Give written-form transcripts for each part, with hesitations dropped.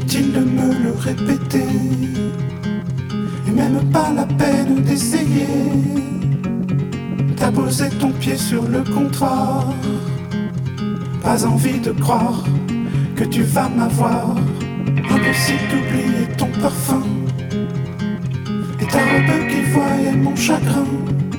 Inutile de me le répéter, et même pas la peine d'essayer. T'as posé ton pied sur le comptoir, pas envie de croire que tu vas m'avoir. Impossible d'oublier ton parfum et ta robe qui voyait mon chagrin.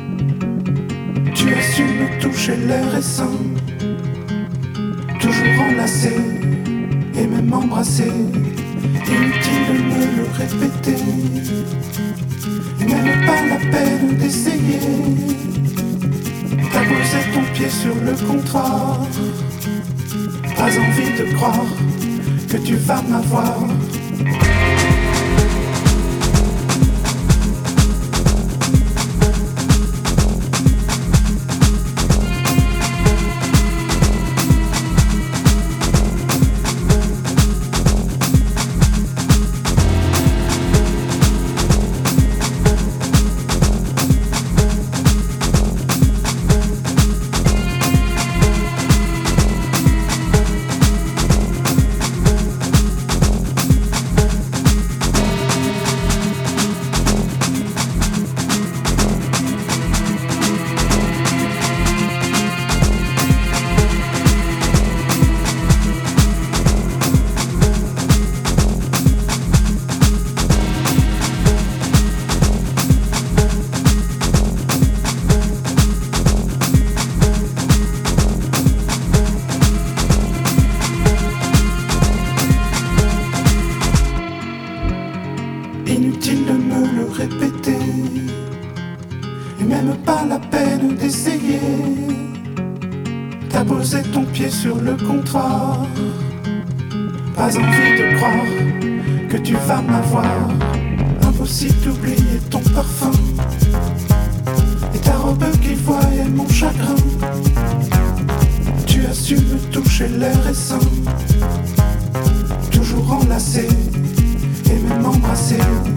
Tu as su me toucher l'air et sain, toujours enlacé et même embrassé. Inutile de me le répéter, et même pas la peine d'essayer. T'as posé ton pied sur le comptoir, pas envie de croire que tu vas m'avoir. Inutile de me le répéter, et même pas la peine d'essayer. T'as posé ton pied sur le comptoir, pas envie de croire que tu vas m'avoir. Impossible d'oublier ton parfum et ta robe qui voyait mon chagrin. Tu as su me toucher l'air et sain, toujours enlacé et même embrassé.